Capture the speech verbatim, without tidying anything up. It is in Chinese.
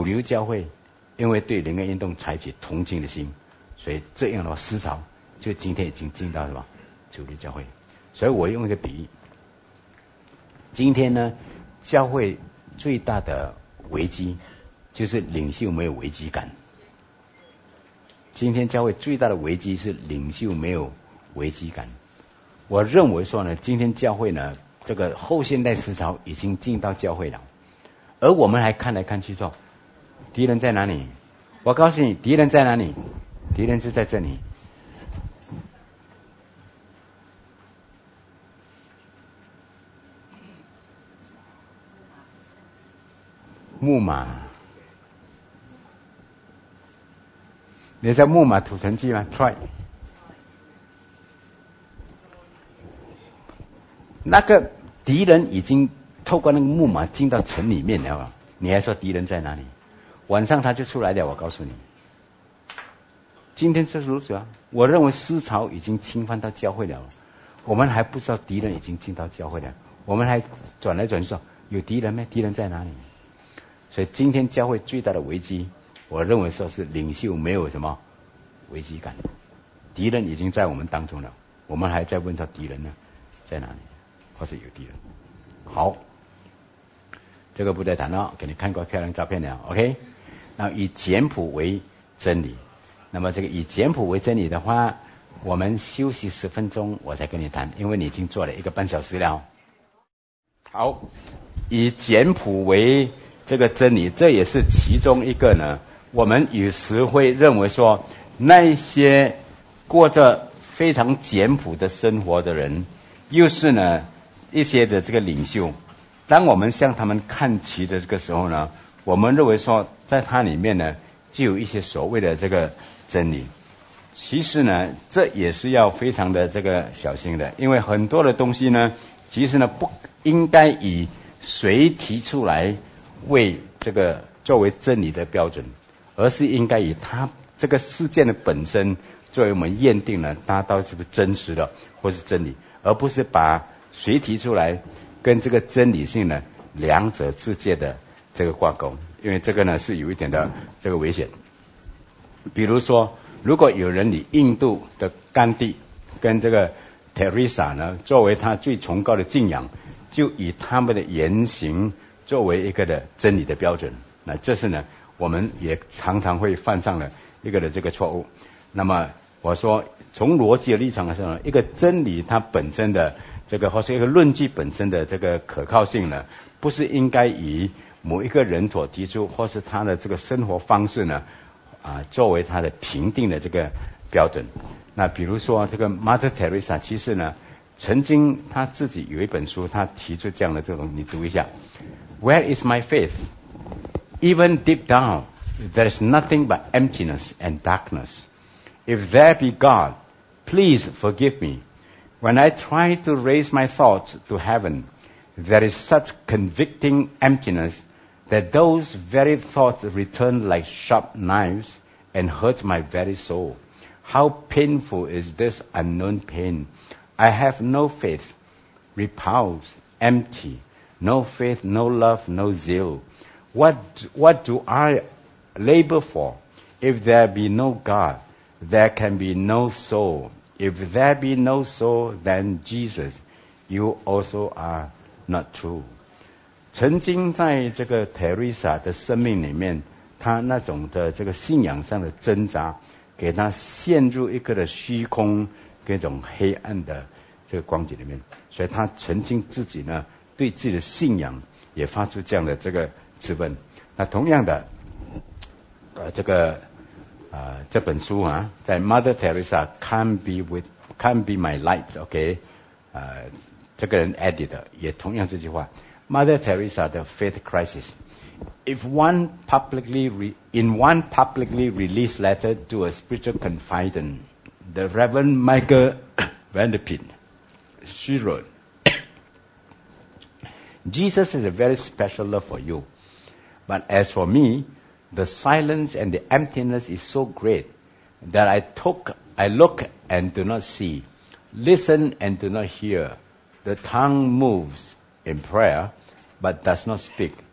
主流教会因为对灵恩运动采取同情的心，所以这样的话思潮就今天已经进到什么主流教会。所以我用一个比喻，今天呢教会最大的危机就是领袖没有危机感。今天教会最大的危机是领袖没有危机感。我认为说呢，今天教会呢这个后现代思潮已经进到教会了，而我们还看来看去说敌人在哪里？我告诉你，敌人在哪里？敌人就在这里。木马，你知道木马屠城记吗 ？Try， 那个敌人已经透过那个木马进到城里面了，你还说敌人在哪里？晚上他就出来了，我告诉你。今天就是如此啊！我认为思潮已经侵犯到教会了，我们还不知道敌人已经进到教会了，我们还转来转去说有敌人吗？敌人在哪里？所以今天教会最大的危机，我认为说是领袖没有什么危机感，敌人已经在我们当中了，我们还在问说敌人呢在哪里，或是有敌人。好，这个不再谈了，给你看过漂亮照片了 ，OK？ 那以简朴为真理，那么这个以简朴为真理的话，我们休息十分钟，我再跟你谈，因为你已经做了一个半小时了。好，以简朴为这个真理，这也是其中一个呢。我们有时会认为说，那些过着非常简朴的生活的人，又是呢一些的这个领袖。当我们向他们看齐的这个时候呢，我们认为说，在它里面呢，就有一些所谓的这个真理。其实呢，这也是要非常的这个小心的，因为很多的东西呢，其实呢不应该以谁提出来为这个作为真理的标准，而是应该以它这个事件的本身作为我们验定了它到底是不是真实的或是真理，而不是把谁提出来跟这个真理性呢两者之间的这个挂钩，因为这个呢是有一点的这个危险。比如说，如果有人以印度的甘地跟这个 Teresa 呢作为他最崇高的敬仰，就以他们的言行作为一个的真理的标准，那这是呢我们也常常会犯上了一个的这个错误。那么我说从逻辑的立场来说，一个真理它本身的这个或是一个论据本身的这个可靠性呢，不是应该以某一个人所提出或是他的这个生活方式呢啊作为他的评定的这个标准。那比如说这个 Mother Teresa 其实呢曾经他自己有一本书，他提出这样的这种，你读一下 Where is my faith? Even deep down there is nothing but emptiness and darkness. If there be God, please forgive me. When I try to raise my thoughts to heaven, there is such convicting emptiness that those very thoughts return like sharp knives and hurt my very soul. How painful is this unknown pain! I have no faith, repulsed, empty, no faith, no love, no zeal. What, what do I labor for? If there be no God, there can be no soul. If there be no soul, then Jesus, you also are not true. 曾经在这个 Teresa 的生命里面，他那种的这个信仰上的挣扎，给他陷入一个的虚空跟一种黑暗的这个光景里面，所以他曾经自己呢对自己的信仰也发出这样的这个质问。那同样的呃这个呃这本书啊，在 Mother Teresa Can't be with Can't be my light, OK 呃这个人 edit 的也同样这句话 Mother Teresa 的 Faith Crisis. If one publicly re, in one publicly released letter to a spiritual confidant, the Reverend Michael Vanderpin, she wrote, Jesus is a very special love for you. But as for me, the silence and the emptiness is so great that I took, I look and do not see, listen and do not hear. The tongue moves in prayer, but does not speak.